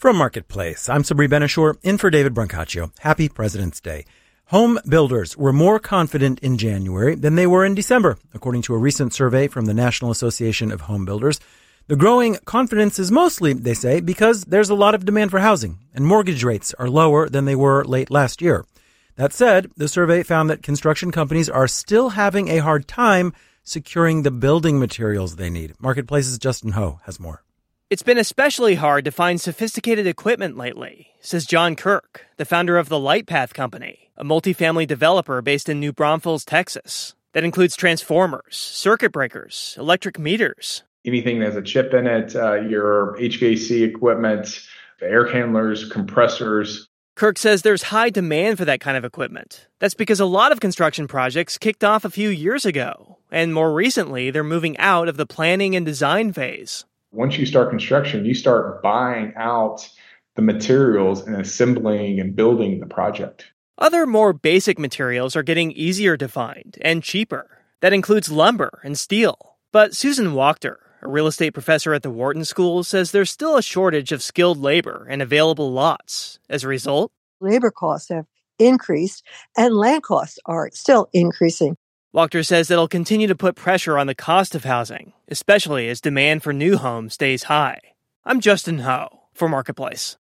From Marketplace, I'm Sabri Ben-Achour, in for David Brancaccio. Happy President's Day. Home builders were more confident in January than they were in December, according to a recent survey from the National Association of Home Builders. The growing confidence is mostly, they say, because there's a lot of demand for housing, and mortgage rates are lower than they were late last year. That said, the survey found that construction companies are still having a hard time securing the building materials they need. Marketplace's Justin Ho has more. It's been especially hard to find sophisticated equipment lately, says John Kirk, the founder of the Lightpath Company, a multifamily developer based in New Braunfels, Texas. That includes transformers, circuit breakers, electric meters. Anything that has a chip in it, your HVAC equipment, air handlers, compressors. Kirk says there's high demand for that kind of equipment. That's because a lot of construction projects kicked off a few years ago, and more recently, they're moving out of the planning and design phase. Once you start construction, you start buying out the materials and assembling and building the project. Other more basic materials are getting easier to find and cheaper. That includes lumber and steel. But Susan Wachter, a real estate professor at the Wharton School, says there's still a shortage of skilled labor and available lots. As a result, labor costs have increased and land costs are still increasing. Wachter says that'll continue to put pressure on the cost of housing, especially as demand for new homes stays high. I'm Justin Ho for Marketplace.